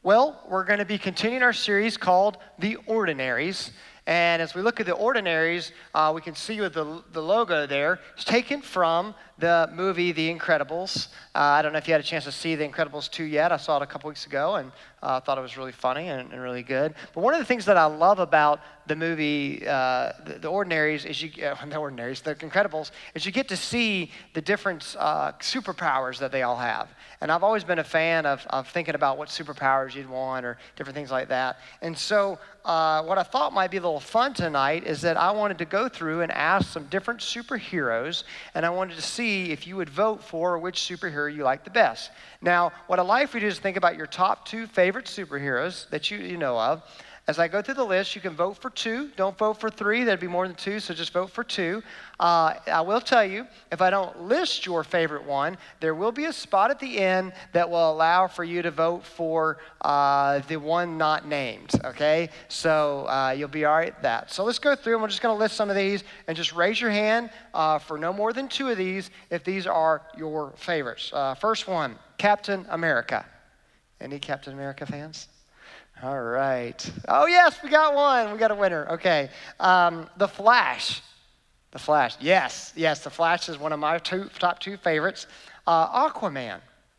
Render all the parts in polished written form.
Well, we're going to be continuing our series called The Ordinaries. And as we look at The Ordinaries, we can see with the logo there, it's taken from the movie The Incredibles. I don't know if you had a chance to see The Incredibles 2 yet. I saw it a couple weeks ago and thought it was really funny and really good. But one of the things that I love about the movie The Ordinaries is The Incredibles, is you get to see the different superpowers that they all have. And I've always been a fan of thinking about what superpowers you'd want or different things like that. And so what I thought might be a little fun tonight is that I wanted to go through and ask some different superheroes, and I wanted to see if you would vote for which superhero you like the best. Now, what I'd like for you to do is think about your top 2 favorite superheroes that you know of. As I go through the list, you can vote for 2. Don't vote for 3. That'd be more than 2, so just vote for 2. I will tell you, if I don't list your favorite one, there will be a spot at the end that will allow for you to vote for the one not named, okay? So you'll be all right at that. So let's go through, and we're just going to list some of these, and just raise your hand for no more than 2 of these if these are your favorites. First one, Captain America. Any Captain America fans? All right. Oh, yes, we got one. We got a winner. Okay. The Flash. The Flash. Yes, The Flash is one of my top 2 favorites. Aquaman.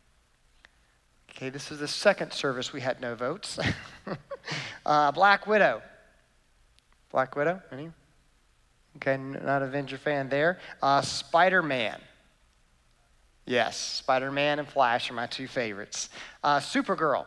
Okay, this is the second service we had no votes. Black Widow. Black Widow? Any? Okay, not an Avenger fan there. Spider-Man. Yes, Spider-Man and Flash are my 2 favorites. Supergirl.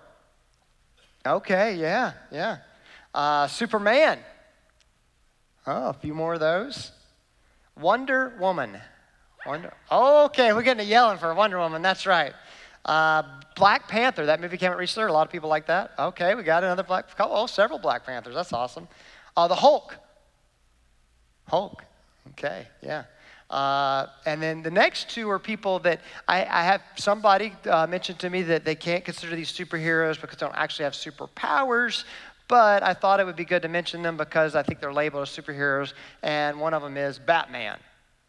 Okay, yeah. Superman. Oh, a few more of those. Wonder Woman. Okay, we're getting a yelling for Wonder Woman. That's right. Black Panther. That movie came out recently. A lot of people like that. Okay, we got another several Black Panthers. That's awesome. The Hulk. Okay, yeah. And then the next 2 are people that I have somebody mentioned to me that they can't consider these superheroes because they don't actually have superpowers, but I thought it would be good to mention them because I think they're labeled as superheroes, and one of them is Batman.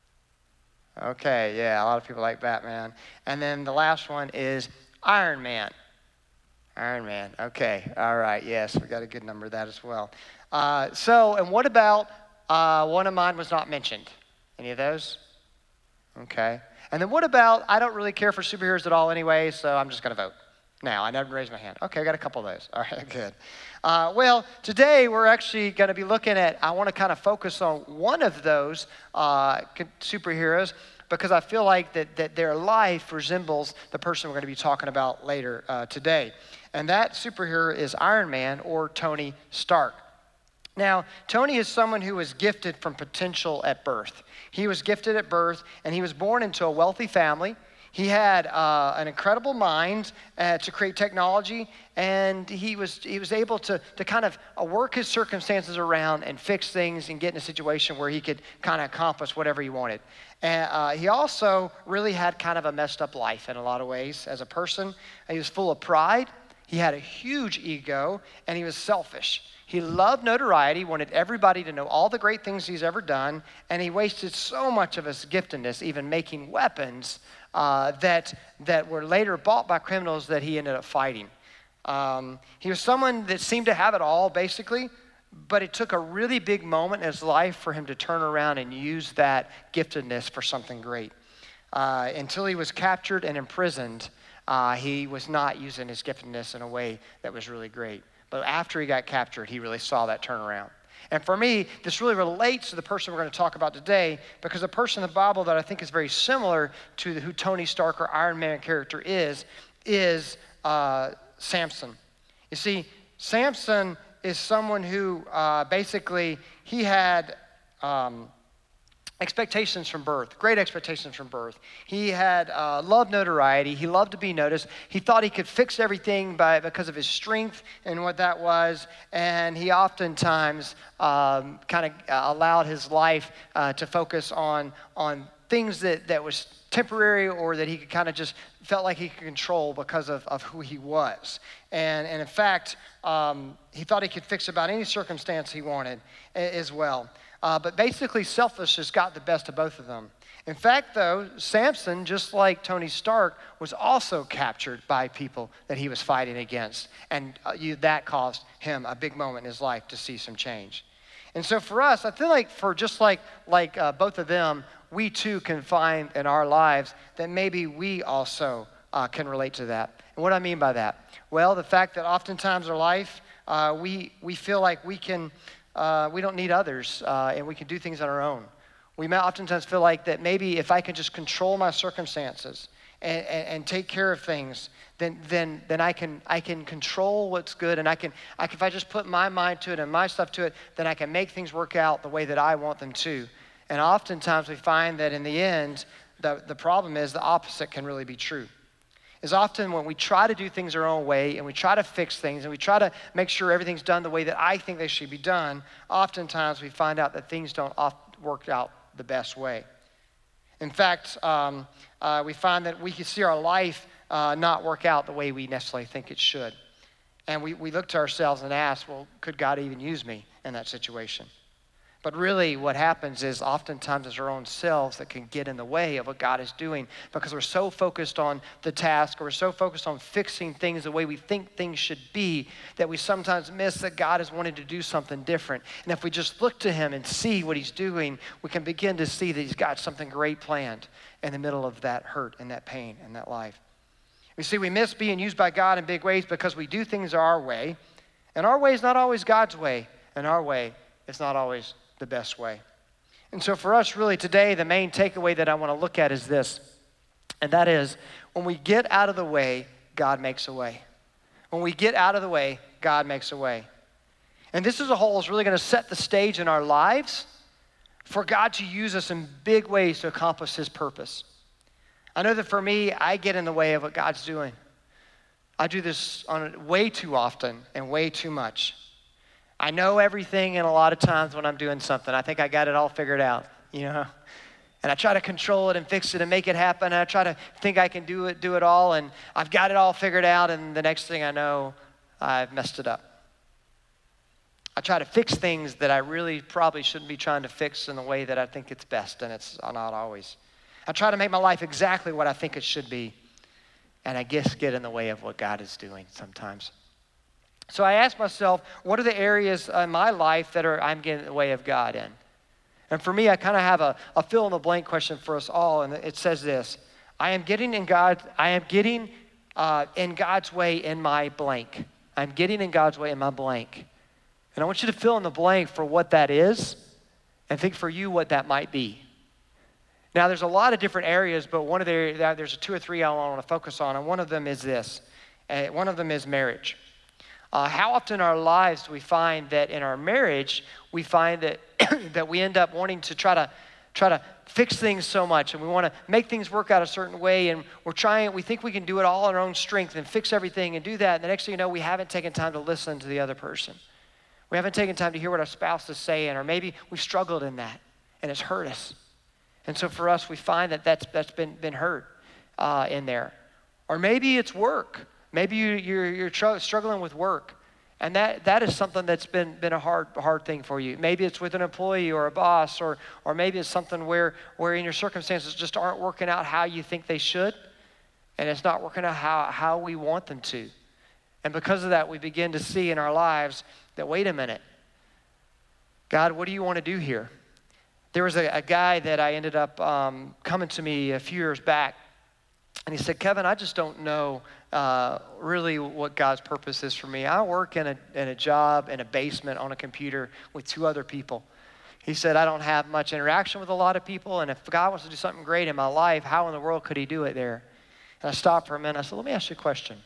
Okay, yeah, a lot of people like Batman. And then the last one is Iron Man. Okay, all right, yes, we got a good number of that as well. And what about one of mine was not mentioned? Any of those? Okay. And then what about, I don't really care for superheroes at all anyway, so I'm just going to vote. Now, I never raised my hand. Okay, I got a couple of those. All right, good. Well, today we're actually going to be looking at, I want to kind of focus on one of those superheroes because I feel like that their life resembles the person we're going to be talking about later today. And that superhero is Iron Man or Tony Stark. Now, Tony is someone who was gifted from potential at birth. He was gifted at birth, and he was born into a wealthy family. He had an incredible mind to create technology, and he was able to kind of work his circumstances around and fix things and get in a situation where he could kind of accomplish whatever he wanted. And he also really had kind of a messed up life in a lot of ways as a person. He was full of pride. He had a huge ego, and he was selfish. He loved notoriety, wanted everybody to know all the great things he's ever done, and he wasted so much of his giftedness even making weapons that were later bought by criminals that he ended up fighting. He was someone that seemed to have it all, basically, but it took a really big moment in his life for him to turn around and use that giftedness for something great. Until he was captured and imprisoned, he was not using his giftedness in a way that was really great. But after he got captured, he really saw that turnaround. And for me, this really relates to the person we're going to talk about today because the person in the Bible that I think is very similar to who Tony Stark or Iron Man character is Samson. You see, Samson is someone who basically he had expectations from birth, great expectations from birth. He had loved notoriety. He loved to be noticed. He thought he could fix everything because of his strength and what that was. And he oftentimes kind of allowed his life to focus on things that was temporary or that he could kind of just felt like he could control because of who he was. And in fact, he thought he could fix about any circumstance he wanted as well. But basically, selfishness got the best of both of them. In fact, though, Samson, just like Tony Stark, was also captured by people that he was fighting against. And that caused him a big moment in his life to see some change. And so for us, I feel like for just like both of them, we too can find in our lives that maybe we also can relate to that. And what do I mean by that? Well, the fact that oftentimes in our life, we feel like we don't need others and we can do things on our own. We may oftentimes feel like that maybe if I can just control my circumstances and take care of things, then I can control what's good, and I can if I just put my mind to it and my stuff to it, then I can make things work out the way that I want them to. And oftentimes we find that in the end, the problem is the opposite can really be true. Is often when we try to do things our own way and we try to fix things and we try to make sure everything's done the way that I think they should be done, oftentimes we find out that things don't work out the best way. In fact, we find that we can see our life not work out the way we necessarily think it should. And we look to ourselves and ask, well, could God even use me in that situation? But really what happens is oftentimes it's our own selves that can get in the way of what God is doing because we're so focused on the task or we're so focused on fixing things the way we think things should be that we sometimes miss that God is wanting to do something different. And if we just look to him and see what he's doing, we can begin to see that he's got something great planned in the middle of that hurt and that pain and that life. We see we miss being used by God in big ways because we do things our way, and our way is not always God's way, and our way is not always the best way. And so for us really today, the main takeaway that I want to look at is this, and that is when we get out of the way, God makes a way. When we get out of the way, God makes a way. And this as a whole is really going to set the stage in our lives for God to use us in big ways to accomplish his purpose. I know that for me, I get in the way of what God's doing. I do this way too often and way too much. I know everything, and a lot of times when I'm doing something, I think I got it all figured out, And I try to control it and fix it and make it happen. And I try to think I can do it all, and I've got it all figured out, and the next thing I know, I've messed it up. I try to fix things that I really probably shouldn't be trying to fix in the way that I think it's best, and it's not always. I try to make my life exactly what I think it should be, and I get in the way of what God is doing sometimes. So I asked myself, what are the areas in my life that I'm getting in the way of God in? And for me, I kind of have a fill-in-the-blank question for us all, and it says this: I am getting in God's way in my blank. I'm getting in God's way in my blank. And I want you to fill in the blank for what that is, and think for you what that might be. Now, there's a lot of different areas, but one of there's 2 or 3 I want to focus on, and one of them is this. One of them is marriage. How often in our lives do we find that in our marriage, we find that that we end up wanting to try to fix things so much, and we want to make things work out a certain way, and we think we can do it all on our own strength and fix everything and do that, and the next thing you know, we haven't taken time to listen to the other person. We haven't taken time to hear what our spouse is saying, or maybe we've struggled in that, and it's hurt us. And so for us, we find that that's been hurt in there. Or maybe it's work. Maybe you're struggling with work, and that is something that's been a hard thing for you. Maybe it's with an employee or a boss, or maybe it's something where in your circumstances just aren't working out how you think they should, and it's not working out how we want them to. And because of that, we begin to see in our lives that, wait a minute, God, what do you want to do here? There was a guy that I ended up coming to me a few years back, and he said, Kevin, I just don't know really what God's purpose is for me. I work in a job in a basement on a computer with 2 other people. He said, I don't have much interaction with a lot of people, and if God wants to do something great in my life, how in the world could he do it there? And I stopped for a minute. I said, let me ask you a question.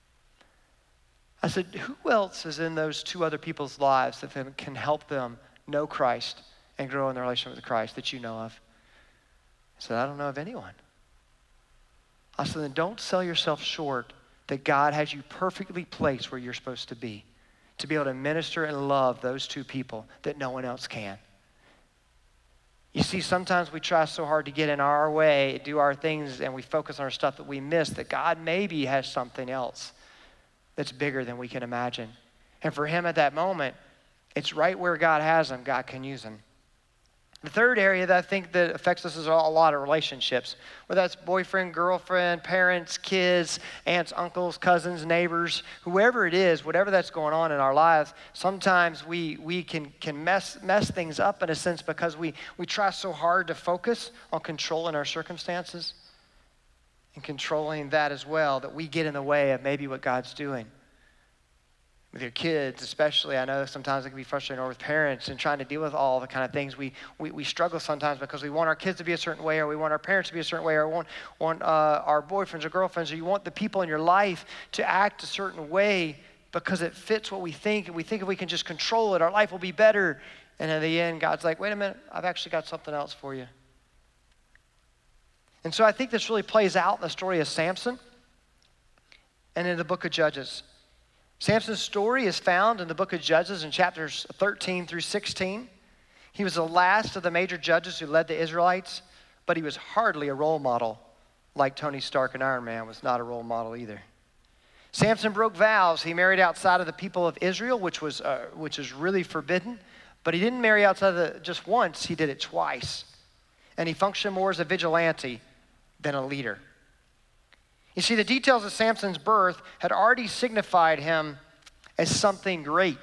I said, who else is in those 2 other people's lives that can help them know Christ and grow in their relationship with Christ that you know of? I said, I don't know of anyone. I said, then don't sell yourself short that God has you perfectly placed where you're supposed to be able to minister and love those 2 people that no one else can. You see, sometimes we try so hard to get in our way, do our things, and we focus on our stuff that we miss that God maybe has something else that's bigger than we can imagine. And for him at that moment, it's right where God has him, God can use him. The third area that I think that affects us is a lot of relationships, whether that's boyfriend, girlfriend, parents, kids, aunts, uncles, cousins, neighbors, whoever it is, whatever that's going on in our lives. Sometimes we can mess things up in a sense because we try so hard to focus on controlling our circumstances and controlling that as well, that we get in the way of maybe what God's doing. With your kids especially, I know sometimes it can be frustrating, or with parents and trying to deal with all the kind of things. We struggle sometimes because we want our kids to be a certain way, or we want our parents to be a certain way, or want our boyfriends or girlfriends, or you want the people in your life to act a certain way because it fits what we think, and we think if we can just control it, our life will be better. And in the end, God's like, wait a minute, I've actually got something else for you. And so I think this really plays out in the story of Samson and in the book of Judges. Samson's story is found in the book of Judges in chapters 13 through 16. He was the last of the major judges who led the Israelites, but he was hardly a role model, like Tony Stark and Iron Man was not a role model either. Samson broke vows. He married outside of the people of Israel, which is really forbidden, but he didn't marry outside just once, he did it twice. And he functioned more as a vigilante than a leader. You see, the details of Samson's birth had already signified him as something great.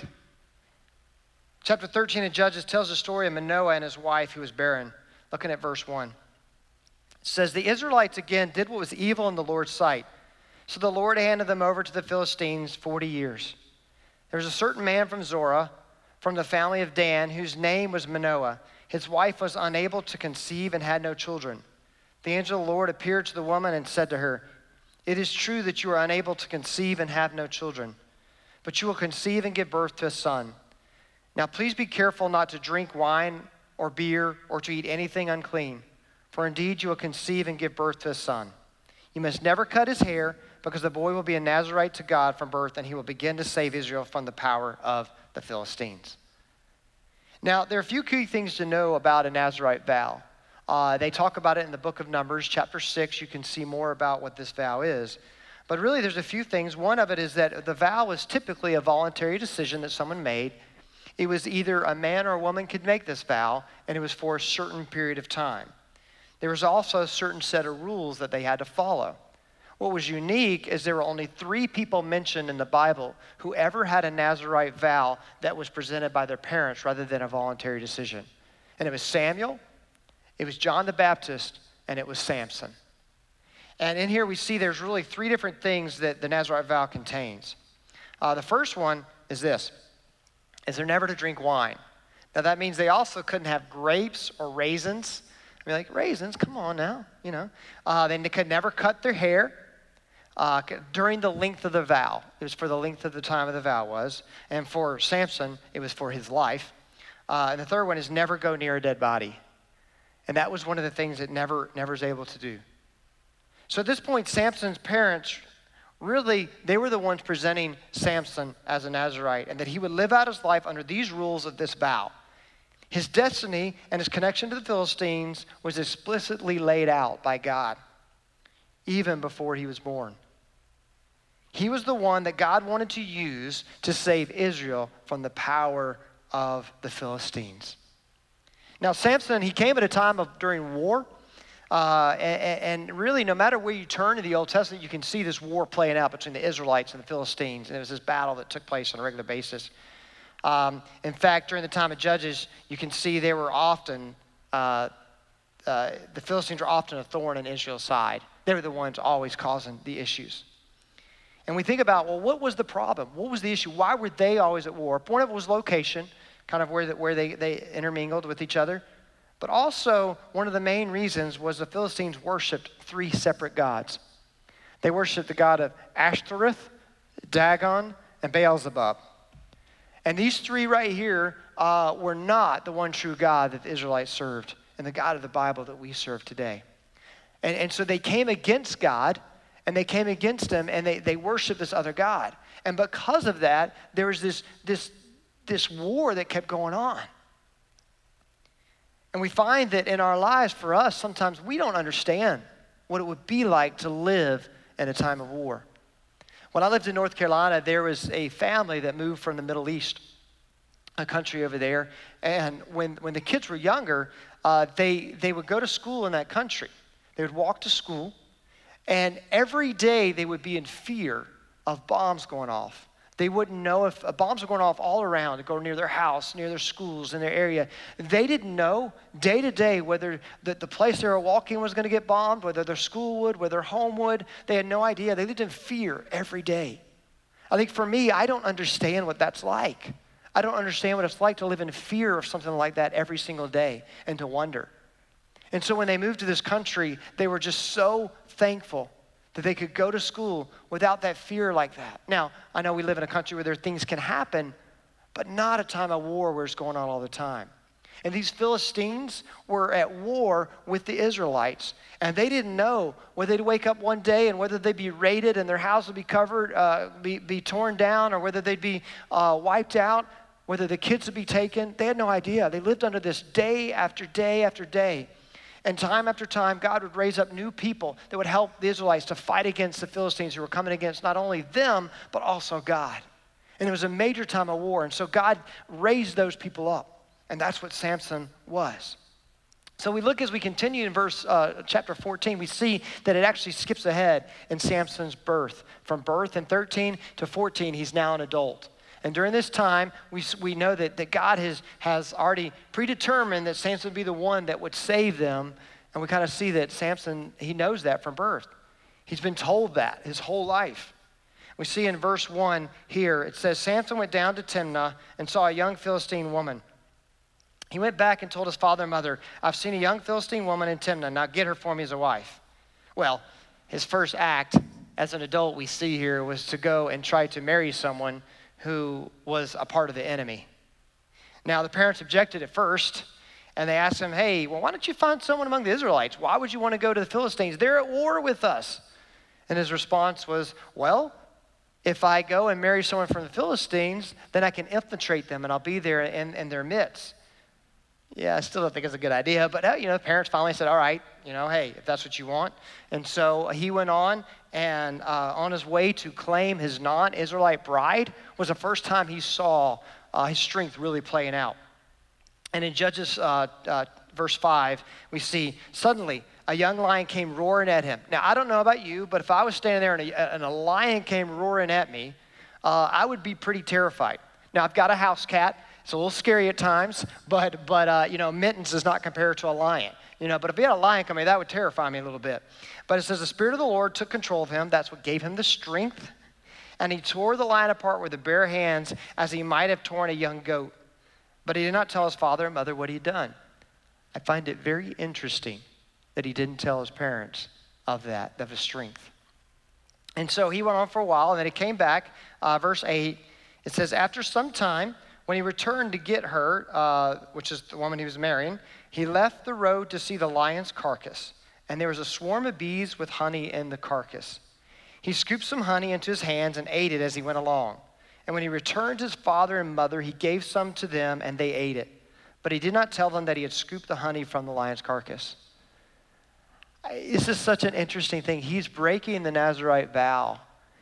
Chapter 13 of Judges tells the story of Manoah and his wife who was barren. Looking at verse 1. It says, the Israelites again did what was evil in the Lord's sight. So the Lord handed them over to the Philistines 40 years. There was a certain man from Zorah, from the family of Dan, whose name was Manoah. His wife was unable to conceive and had no children. The angel of the Lord appeared to the woman and said to her, it is true that you are unable to conceive and have no children, but you will conceive and give birth to a son. Now please be careful not to drink wine or beer or to eat anything unclean, for indeed you will conceive and give birth to a son. You must never cut his hair, because the boy will be a Nazirite to God from birth, and he will begin to save Israel from the power of the Philistines. Now, there are a few key things to know about a Nazirite vow. They talk about it in the book of Numbers, chapter 6. You can see more about what this vow is. But really, there's a few things. One of it is that the vow was typically a voluntary decision that someone made. It was either a man or a woman could make this vow, and it was for a certain period of time. There was also a certain set of rules that they had to follow. What was unique is there were only 3 people mentioned in the Bible who ever had a Nazirite vow that was presented by their parents rather than a voluntary decision. And it was Samuel, it was John the Baptist, and it was Samson. And in here we see there's really 3 different things that the Nazirite vow contains. The first one is this, is they're never to drink wine. Now that means they also couldn't have grapes or raisins. I mean, like, raisins, come on now, you know. They could never cut their hair during the length of the vow. It was for the length of the time of the vow was. And for Samson, it was for his life. And the third one is never go near a dead body. And that was one of the things that never was able to do. So at this point, Samson's parents, really, they were the ones presenting Samson as a Nazirite, and that he would live out his life under these rules of this vow. His destiny and his connection to the Philistines was explicitly laid out by God, even before he was born. He was the one that God wanted to use to save Israel from the power of the Philistines. Now, Samson, he came at a time during war, and really, no matter where you turn in the Old Testament, you can see this war playing out between the Israelites and the Philistines, and it was this battle that took place on a regular basis. In fact, during the time of Judges, you can see they were often, the Philistines were often a thorn in Israel's side. They were the ones always causing the issues. And we think about, well, what was the problem? What was the issue? Why were they always at war? One of it was location, kind of where they intermingled with each other. But also, one of the main reasons was the Philistines worshipped 3 separate gods. They worshipped the god of Ashtoreth, Dagon, and Beelzebub. And these 3 right here were not the one true God that the Israelites served and the God of the Bible that we serve today. And so they came against God, and they came against him, and they worshiped this other God. And because of that, there was this war that kept going on. And we find that in our lives, for us, sometimes we don't understand what it would be like to live in a time of war. When I lived in North Carolina, there was a family that moved from the Middle East. a country over there. And when the kids were younger, they would go to school in that country. They would walk to school, and every day they would be in fear of bombs going off. They wouldn't know if bombs were going off all around, go near their house, near their schools, in their area. They didn't know day to day whether the place they were walking was going to get bombed, whether their school would, whether their home would. They had no idea. They lived in fear every day. I think for me, I don't understand what that's like. I don't understand what it's like to live in fear of something like that every single day and to wonder. And so when they moved to this country, they were just so thankful that they could go to school without that fear like that. Now, I know we live in a country where things can happen, but not a time of war where it's going on all the time. And these Philistines were at war with the Israelites, and they didn't know whether they'd wake up one day and whether they'd be raided and their house would be covered, be torn down, or whether they'd be wiped out, whether the kids would be taken. They had no idea. They lived under this day after day after day. And time after time, God would raise up new people that would help the Israelites to fight against the Philistines who were coming against not only them, but also God. And it was a major time of war. And so God raised those people up. And that's what Samson was. So we look as we continue in chapter 14, we see that it actually skips ahead in Samson's birth. From birth in 13 to 14, he's now an adult. And during this time, we know that God has already predetermined that Samson would be the one that would save them. And we kind of see that Samson, he knows that from birth. He's been told that his whole life. We see in verse 1 here, it says, Samson went down to Timnah and saw a young Philistine woman. He went back and told his father and mother, I've seen a young Philistine woman in Timnah. Now get her for me as a wife. Well, his first act as an adult we see here was to go and try to marry someone who was a part of the enemy. Now, the parents objected at first, and they asked him, hey, well, why don't you find someone among the Israelites? Why would you want to go to the Philistines? They're at war with us. And his response was, well, if I go and marry someone from the Philistines, then I can infiltrate them, and I'll be there in their midst. Yeah, I still don't think it's a good idea, but the parents finally said, all right, hey, if that's what you want. And so he went on, and on his way to claim his non-Israelite bride was the first time he saw his strength really playing out. And in Judges verse 5, we see, suddenly a young lion came roaring at him. Now, I don't know about you, but if I was standing there and a lion came roaring at me, I would be pretty terrified. Now, I've got a house cat. It's a little scary at times, but Mittens does not compare to a lion. But if we had a lion coming, that would terrify me a little bit. But it says the Spirit of the Lord took control of him. That's what gave him the strength. And he tore the lion apart with the bare hands as he might have torn a young goat. But he did not tell his father and mother what he'd done. I find it very interesting that he didn't tell his parents of his strength. And so he went on for a while, and then he came back. Verse 8, it says, after some time, when he returned to get her, which is the woman he was marrying, he left the road to see the lion's carcass. And there was a swarm of bees with honey in the carcass. He scooped some honey into his hands and ate it as he went along. And when he returned to his father and mother, he gave some to them, and they ate it. But he did not tell them that he had scooped the honey from the lion's carcass. This is such an interesting thing. He's breaking the Nazirite vow.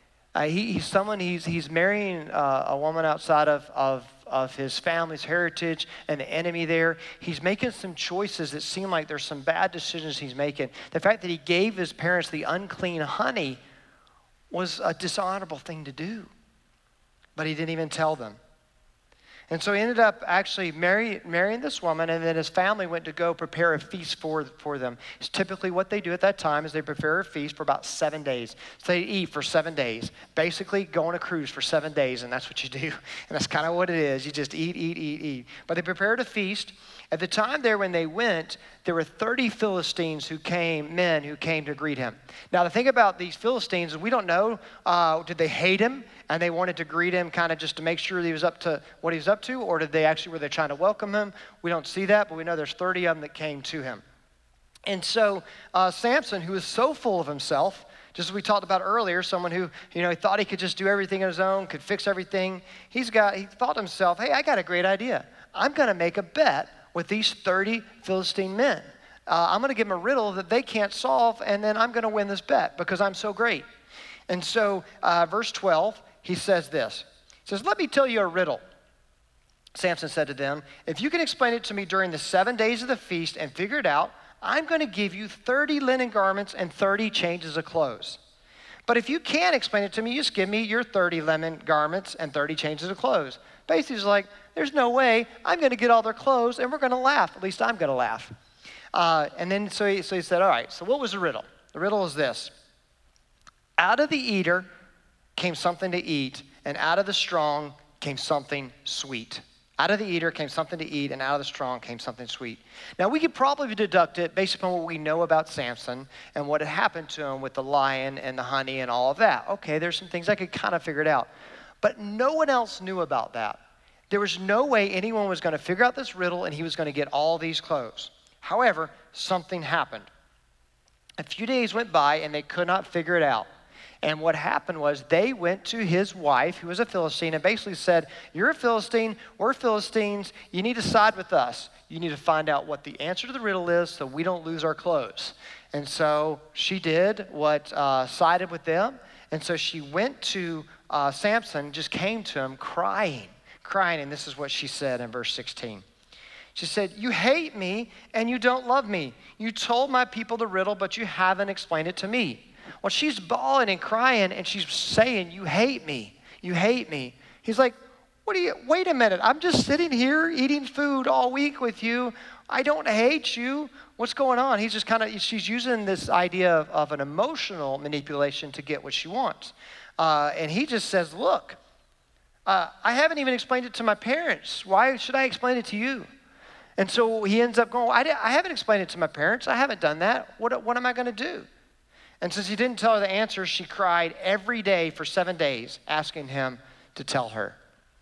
He's marrying a woman outside of his family's heritage and the enemy there. He's making some choices that seem like there's some bad decisions he's making. The fact that he gave his parents the unclean honey was a dishonorable thing to do. But he didn't even tell them. And so he ended up actually marrying this woman, and then his family went to go prepare a feast for them. It's typically what they do at that time is they prepare a feast for about 7 days. So they eat for 7 days. Basically, go on a cruise for 7 days, and that's what you do. And that's kind of what it is. You just eat. But they prepared a feast. At the time there when they went, there were 30 Philistines men who came to greet him. Now, the thing about these Philistines is we don't know, did they hate him and they wanted to greet him kind of just to make sure he was up to what he was up to, or were they trying to welcome him? We don't see that, but we know there's 30 of them that came to him. And so Samson, who was so full of himself, just as we talked about earlier, someone who, he thought he could just do everything on his own, could fix everything. He thought to himself, hey, I got a great idea. I'm going to make a bet with these 30 Philistine men. I'm going to give them a riddle that they can't solve, and then I'm going to win this bet because I'm so great. And so verse 12, he says this. He says, let me tell you a riddle. Samson said to them, if you can explain it to me during the 7 days of the feast and figure it out, I'm going to give you 30 linen garments and 30 changes of clothes. But if you can't explain it to me, just give me your 30 linen garments and 30 changes of clothes. Basically, he's like, there's no way I'm going to get all their clothes and we're going to laugh. At least I'm going to laugh. So he said, all right, so what was the riddle? The riddle is this. Out of the eater came something to eat, and out of the strong came something sweet. Out of the eater came something to eat, and out of the strong came something sweet. Now, we could probably deduct it based upon what we know about Samson and what had happened to him with the lion and the honey and all of that. Okay, there's some things I could kind of figure it out. But no one else knew about that. There was no way anyone was going to figure out this riddle and he was going to get all these clothes. However, something happened. A few days went by and they could not figure it out. And what happened was they went to his wife, who was a Philistine, and basically said, you're a Philistine, we're Philistines, you need to side with us. You need to find out what the answer to the riddle is so we don't lose our clothes. And so she did what sided with them. And so she went to Samson, just came to him crying. And this is what she said in verse 16. She said, you hate me and you don't love me. You told my people the riddle, but you haven't explained it to me. Well, she's bawling and crying, and she's saying, you hate me. You hate me. He's like, wait a minute. I'm just sitting here eating food all week with you. I don't hate you. What's going on? He's just she's using this idea of an emotional manipulation to get what she wants. And he just says, look, I haven't even explained it to my parents. Why should I explain it to you? And so he ends up going, I haven't explained it to my parents. I haven't done that. What am I going to do? And since he didn't tell her the answer, she cried every day for 7 days, asking him to tell her.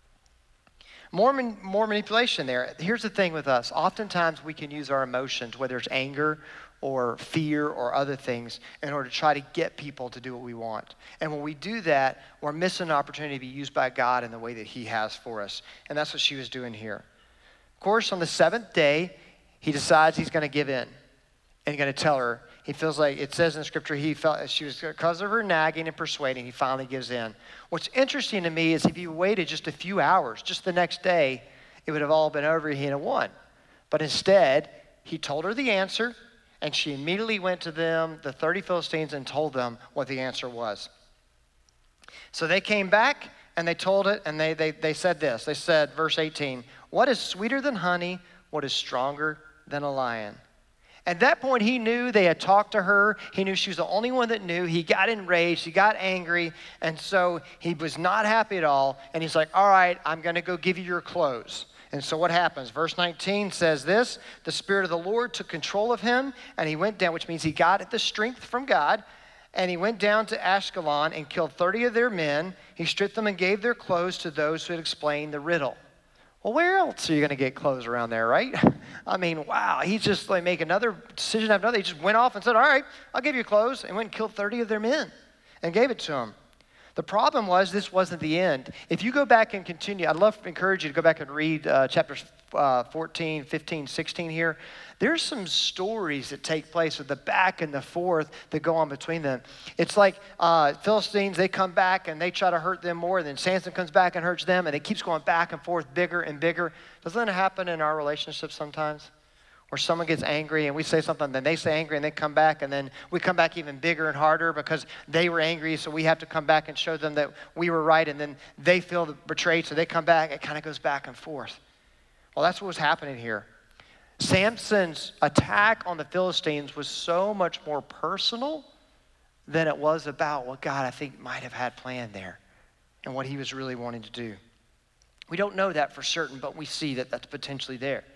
More manipulation there. Here's the thing with us. Oftentimes we can use our emotions, whether it's anger or fear or other things, in order to try to get people to do what we want. And when we do that, we're missing an opportunity to be used by God in the way that he has for us. And that's what she was doing here. Of course, on the 7th day, he decides he's going to give in and going to tell her. He feels like, it says in the scripture, because of her nagging and persuading, he finally gives in. What's interesting to me is if he waited just a few hours, just the next day, it would have all been over, he'd have won. But instead, he told her the answer, and she immediately went to them, the 30 Philistines, and told them what the answer was. So they came back, and they told it, and they said this. They said, verse 18, what is sweeter than honey? What is stronger than a lion? At that point, he knew they had talked to her. He knew she was the only one that knew. He got enraged. He got angry. And so he was not happy at all. And he's like, all right, I'm going to go give you your clothes. And so what happens? Verse 19 says this, the Spirit of the Lord took control of him, and he went down, which means he got the strength from God. And he went down to Ashkelon and killed 30 of their men. He stripped them and gave their clothes to those who had explained the riddle. Well, where else are you going to get clothes around there, right? I mean, wow, he's just like make another decision after another. He just went off and said, all right, I'll give you clothes, and went and killed 30 of their men and gave it to them. The problem was this wasn't the end. If you go back and continue, I'd love to encourage you to go back and read chapters 14, 15, 16 here. There's some stories that take place with the back and the forth that go on between them. It's like Philistines, they come back and they try to hurt them more. And then Samson comes back and hurts them, and it keeps going back and forth, bigger and bigger. Doesn't that happen in our relationships sometimes? Where someone gets angry and we say something, then they say angry and they come back, and then we come back even bigger and harder because they were angry, so we have to come back and show them that we were right, and then they feel betrayed, so they come back. It kind of goes back and forth. Well, that's what was happening here. Samson's attack on the Philistines was so much more personal than it was about what God, I think, might have had planned there and what he was really wanting to do. We don't know that for certain, but we see that that's potentially there.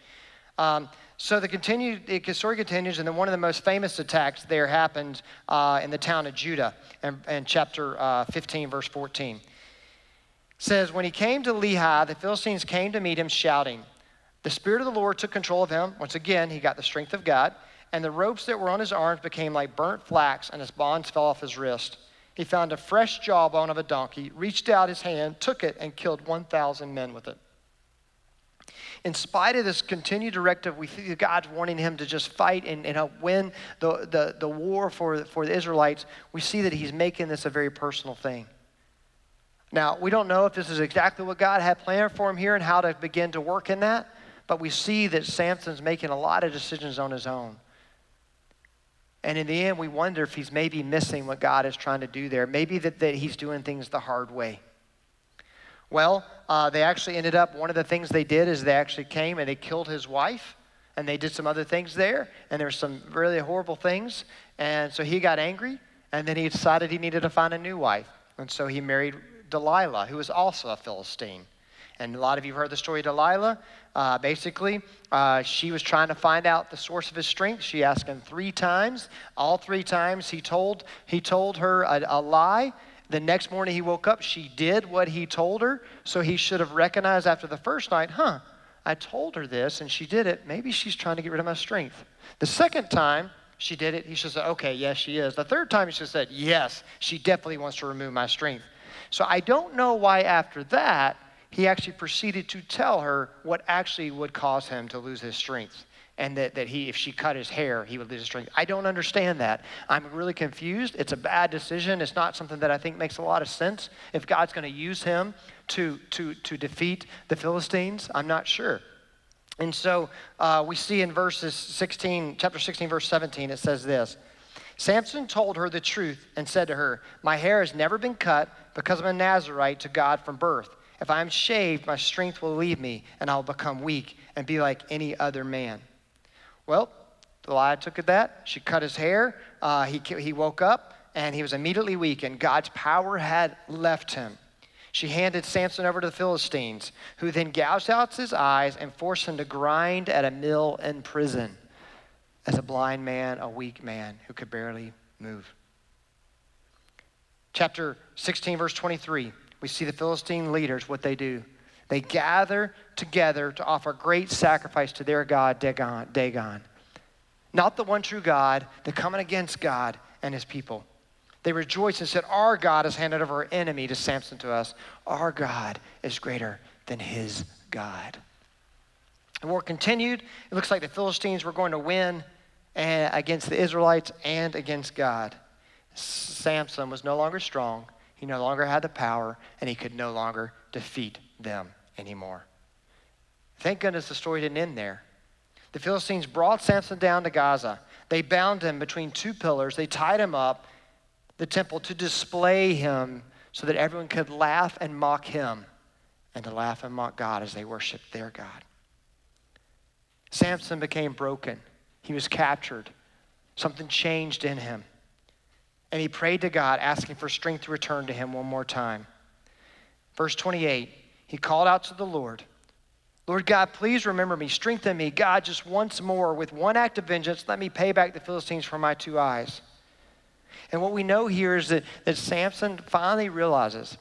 So the story continues, and then one of the most famous attacks there happened in the town of Judah, in chapter 15, verse 14. It says, when he came to Lehi, the Philistines came to meet him shouting. The Spirit of the Lord took control of him. Once again, he got the strength of God, and the ropes that were on his arms became like burnt flax, and his bonds fell off his wrist. He found a fresh jawbone of a donkey, reached out his hand, took it, and killed 1,000 men with it. In spite of this continued directive, we see God's wanting him to just fight and help win the war for the Israelites. We see that he's making this a very personal thing. Now, we don't know if this is exactly what God had planned for him here and how to begin to work in that, but we see that Samson's making a lot of decisions on his own. And in the end, we wonder if he's maybe missing what God is trying to do there. Maybe that he's doing things the hard way. Well, they actually ended up, one of the things they did is they actually came and they killed his wife. And they did some other things there. And there were some really horrible things. And so he got angry. And then he decided he needed to find a new wife. And so he married Delilah, who was also a Philistine. And a lot of you have heard the story of Delilah. Basically, she was trying to find out the source of his strength. She asked him 3 times. All 3 times he told her a lie. The next morning he woke up. She did what he told her. So he should have recognized after the first night, I told her this and she did it. Maybe she's trying to get rid of my strength. The second time she did it, he should say, okay, yes, she is. The third time he should have said, yes, she definitely wants to remove my strength. So I don't know why after that, he actually proceeded to tell her what actually would cause him to lose his strength. And that if she cut his hair, he would lose his strength. I don't understand that. I'm really confused. It's a bad decision. It's not something that I think makes a lot of sense. If God's going to use him to defeat the Philistines, I'm not sure. And so we see in chapter 16, verse 17, it says this. Samson told her the truth and said to her, my hair has never been cut because I'm a Nazirite to God from birth. If I am shaved, my strength will leave me and I'll become weak and be like any other man. Well, Delilah took at that. She cut his hair. He woke up and he was immediately weak and God's power had left him. She handed Samson over to the Philistines, who then gouged out his eyes and forced him to grind at a mill in prison as a blind man, a weak man who could barely move. Chapter 16, verse 23, we see the Philistine leaders, what they do. They gather together to offer great sacrifice to their god, Dagon. Not the one true God. They're coming against God and his people. They rejoiced and said, our God has handed over our enemy to Samson to us. Our God is greater than his God. The war continued. It looks like the Philistines were going to win against the Israelites and against God. Samson was no longer strong. He no longer had the power, and he could no longer defeat them anymore. Thank goodness the story didn't end there. The Philistines brought Samson down to Gaza. They bound him between 2 pillars. They tied him up, the temple, to display him so that everyone could laugh and mock him and to laugh and mock God as they worshiped their God. Samson became broken. He was captured. Something changed in him. And he prayed to God, asking for strength to return to him one more time. Verse 28, he called out to the Lord. Lord God, please remember me, strengthen me. God, just once more, with one act of vengeance, let me pay back the Philistines for my 2 eyes. And what we know here is that Samson finally realizes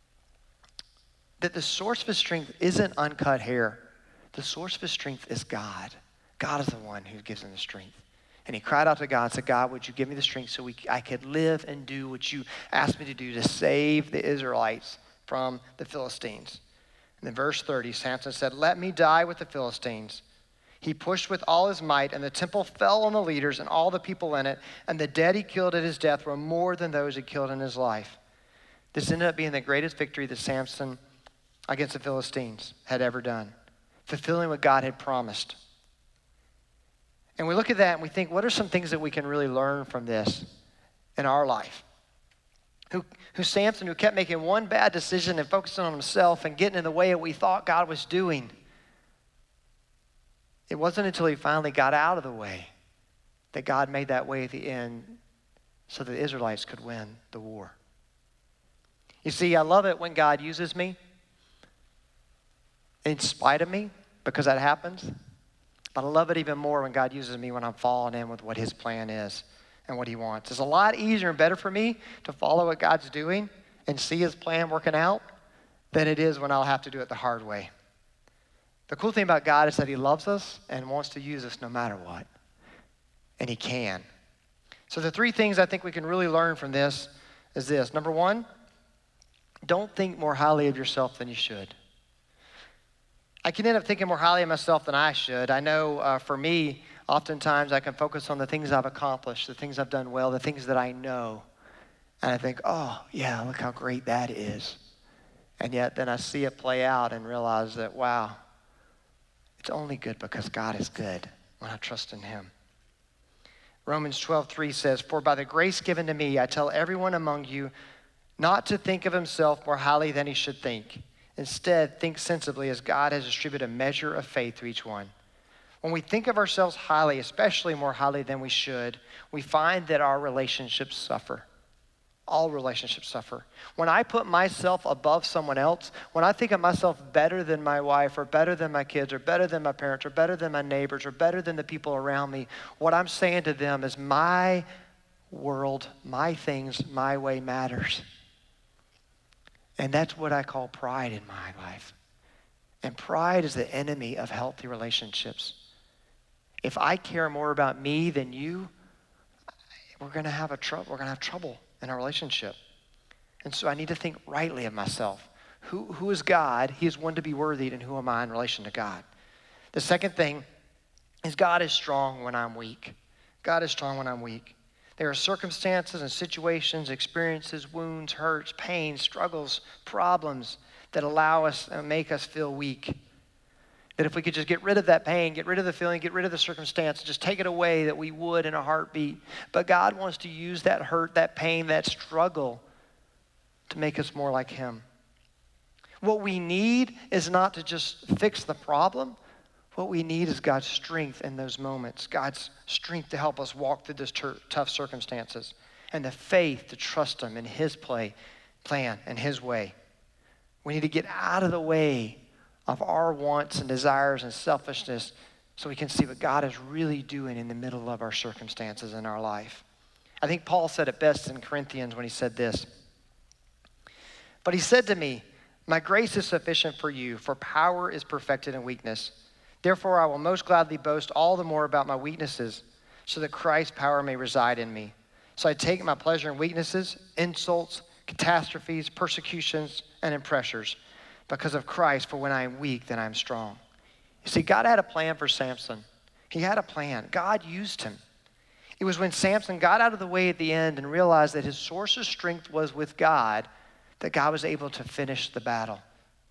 that the source of his strength isn't uncut hair. The source of his strength is God. God is the one who gives him the strength. And he cried out to God and said, God, would you give me the strength so I could live and do what you asked me to do to save the Israelites from the Philistines. And in verse 30, Samson said, let me die with the Philistines. He pushed with all his might, and the temple fell on the leaders and all the people in it, and the dead he killed at his death were more than those he killed in his life. This ended up being the greatest victory that Samson against the Philistines had ever done, fulfilling what God had promised. And we look at that and we think, what are some things that we can really learn from this in our life? Who Samson, who kept making one bad decision and focusing on himself and getting in the way of what we thought God was doing. It wasn't until he finally got out of the way that God made that way at the end so that the Israelites could win the war. You see, I love it when God uses me in spite of me, because that happens. But I love it even more when God uses me when I'm falling in with what his plan is and what he wants. It's a lot easier and better for me to follow what God's doing and see his plan working out than it is when I'll have to do it the hard way. The cool thing about God is that he loves us and wants to use us no matter what. And he can. So the 3 things I think we can really learn from this is this. Number 1, don't think more highly of yourself than you should. I can end up thinking more highly of myself than I should. I know for me, oftentimes I can focus on the things I've accomplished, the things I've done well, the things that I know. And I think, oh, yeah, look how great that is. And yet then I see it play out and realize that, wow, it's only good because God is good when I trust in him. Romans 12:3 says, "For by the grace given to me, I tell everyone among you not to think of himself more highly than he should think. Instead, think sensibly as God has distributed a measure of faith to each one." When we think of ourselves highly, especially more highly than we should, we find that our relationships suffer. All relationships suffer. When I put myself above someone else, when I think of myself better than my wife or better than my kids or better than my parents or better than my neighbors or better than the people around me, what I'm saying to them is my world, my things, my way matters. And that's what I call pride in my life. And pride is the enemy of healthy relationships. If I care more about me than you, we're going to have trouble in our relationship. And so I need to think rightly of myself. Who is God? He is one to be worthy, and who am I in relation to God? The second thing is God is strong when I'm weak. God is strong when I'm weak. There are circumstances and situations, experiences, wounds, hurts, pains, struggles, problems that allow us and make us feel weak. That if we could just get rid of that pain, get rid of the feeling, get rid of the circumstance, just take it away, that we would in a heartbeat. But God wants to use that hurt, that pain, that struggle to make us more like him. What we need is not to just fix the problem. What we need is God's strength in those moments, God's strength to help us walk through those tough circumstances, and the faith to trust him in his plan and his way. We need to get out of the way of our wants and desires and selfishness so we can see what God is really doing in the middle of our circumstances in our life. I think Paul said it best in Corinthians when he said this. "But he said to me, 'My grace is sufficient for you, for power is perfected in weakness. Therefore I will most gladly boast all the more about my weaknesses, so that Christ's power may reside in me. So I take my pleasure in weaknesses, insults, catastrophes, persecutions, and in pressures, because of Christ, for when I am weak, then I am strong.'" You see, God had a plan for Samson. He had a plan. God used him. It was when Samson got out of the way at the end and realized that his source of strength was with God that God was able to finish the battle.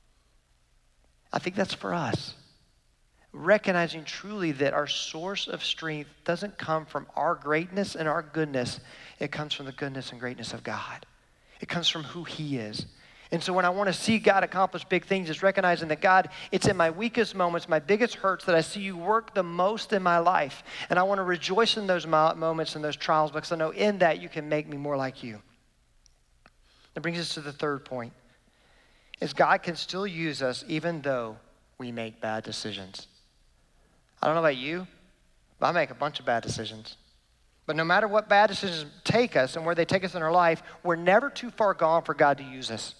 I think that's for us. Recognizing truly that our source of strength doesn't come from our greatness and our goodness. It comes from the goodness and greatness of God. It comes from who he is. And so when I want to see God accomplish big things, it's recognizing that God, it's in my weakest moments, my biggest hurts, that I see you work the most in my life. And I want to rejoice in those moments and those trials, because I know in that you can make me more like you. That brings us to the third point, is God can still use us even though we make bad decisions. I don't know about you, but I make a bunch of bad decisions. But no matter what bad decisions take us and where they take us in our life, we're never too far gone for God to use us.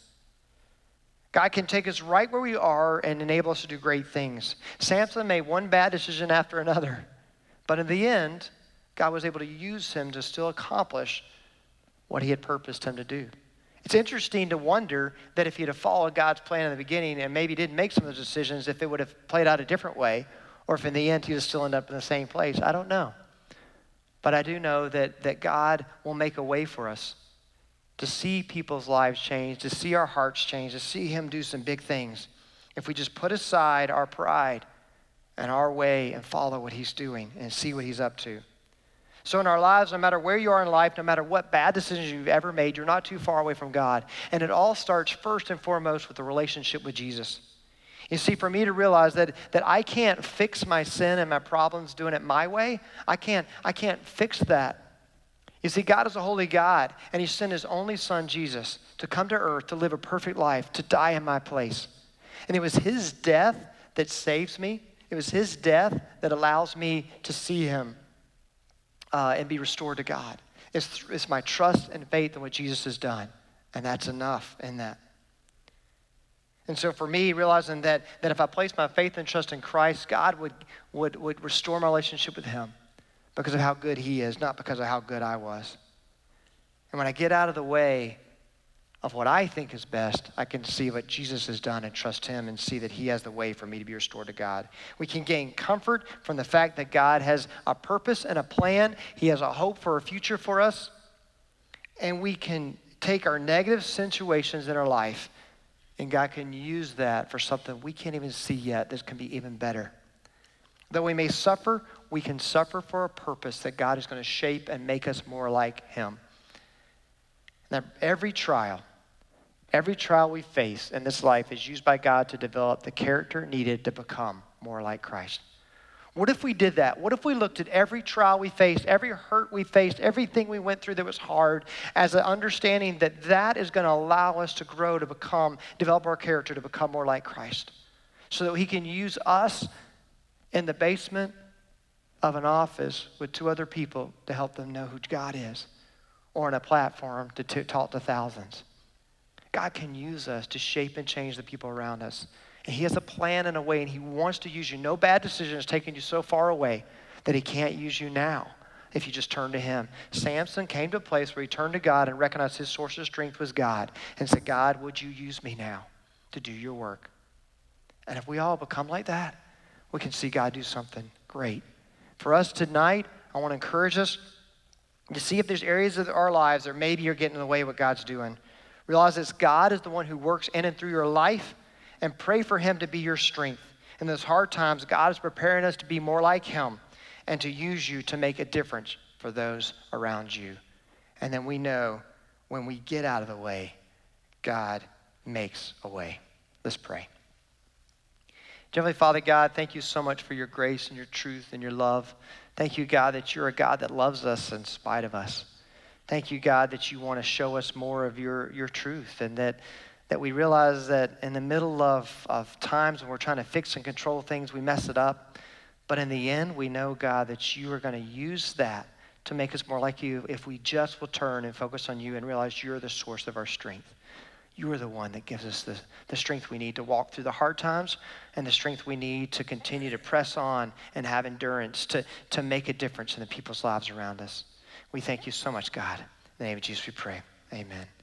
God can take us right where we are and enable us to do great things. Samson made one bad decision after another, but in the end, God was able to use him to still accomplish what he had purposed him to do. It's interesting to wonder that if he'd have followed God's plan in the beginning and maybe didn't make some of those decisions, if it would have played out a different way, or if in the end he would still end up in the same place. I don't know. But I do know that God will make a way for us to see people's lives change, to see our hearts change, to see him do some big things if we just put aside our pride and our way and follow what he's doing and see what he's up to. So in our lives, no matter where you are in life, no matter what bad decisions you've ever made, you're not too far away from God. And it all starts first and foremost with the relationship with Jesus. You see, for me to realize that I can't fix my sin and my problems doing it my way, I can't fix that. You see, God is a holy God, and he sent his only son, Jesus, to come to earth, to live a perfect life, to die in my place. And it was his death that saves me. It was his death that allows me to see him and be restored to God. It's my trust and faith in what Jesus has done, and that's enough in that. And so for me, realizing that if I place my faith and trust in Christ, God would restore my relationship with him because of how good he is, not because of how good I was. And when I get out of the way of what I think is best, I can see what Jesus has done and trust him and see that he has the way for me to be restored to God. We can gain comfort from the fact that God has a purpose and a plan. He has a hope for a future for us. And we can take our negative situations in our life And God can use that for something we can't even see yet that can be even better. Though we may suffer, we can suffer for a purpose that God is going to shape and make us more like him. Now, every trial we face in this life is used by God to develop the character needed to become more like Christ. What if we did that? What if we looked at every trial we faced, every hurt we faced, everything we went through that was hard as an understanding that that is going to allow us to grow, to develop our character to become more like Christ, so that he can use us in the basement of an office with two other people to help them know who God is, or on a platform to talk to thousands. God can use us to shape and change the people around us. And he has a plan and a way, and he wants to use you. No bad decision has taken you so far away that he can't use you now if you just turn to him. Samson came to a place where he turned to God and recognized his source of strength was God and said, God, would you use me now to do your work? And if we all become like that, we can see God do something great. For us tonight, I want to encourage us to see if there's areas of our lives that maybe you're getting in the way of what God's doing. Realize that God is the one who works in and through your life, and pray for him to be your strength. In those hard times, God is preparing us to be more like him and to use you to make a difference for those around you. And then we know when we get out of the way, God makes a way. Let's pray. Heavenly Father, God, thank you so much for your grace and your truth and your love. Thank you, God, that you're a God that loves us in spite of us. Thank you, God, that you want to show us more of your truth, and that we realize that in the middle of times when we're trying to fix and control things, we mess it up. But in the end, we know, God, that you are going to use that to make us more like you if we just will turn and focus on you and realize you're the source of our strength. You are the one that gives us the strength we need to walk through the hard times, and the strength we need to continue to press on and have endurance to make a difference in the people's lives around us. We thank you so much, God. In the name of Jesus we pray. Amen.